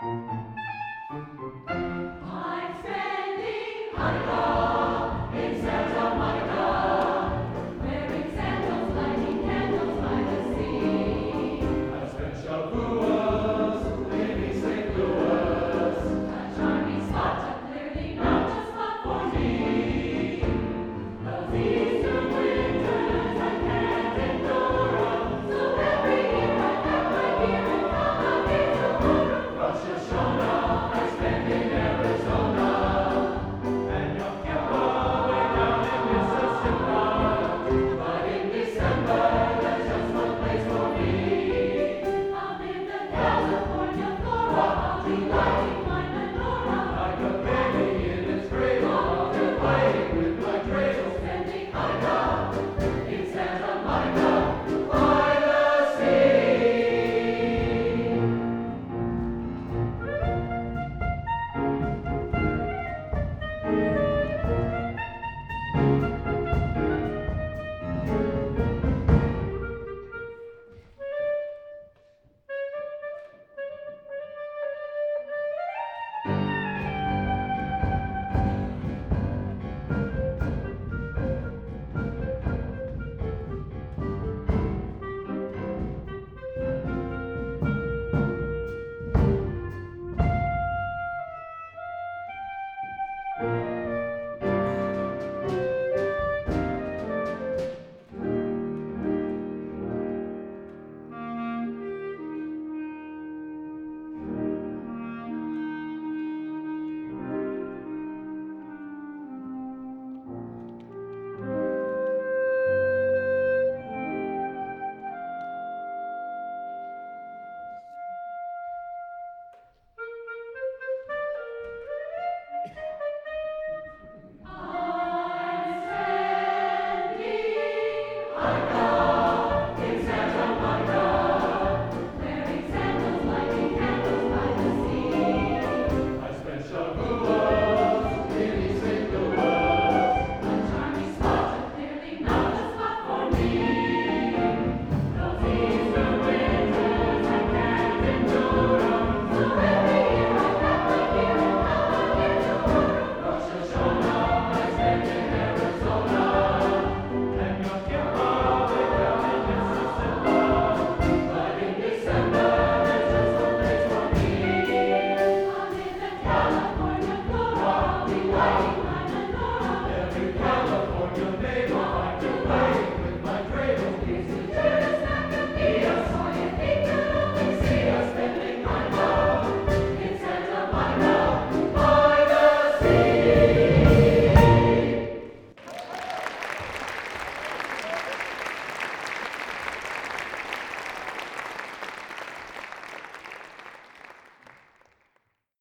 I'm spending Hanukkah in Santa Monica, wearing sandals, lighting candles by the sea. I spent Shavuos in St. Louis. A charming spot, but clearly not a spot for me. Those Easter winters I can't endure, so every year I pack my gear and come out here to Purim. Rosh Hashanah I spent in Arizona, and Yom Kippur way down in Mississippi. But in December there's just one place for me. I'm in the California flora, I'll be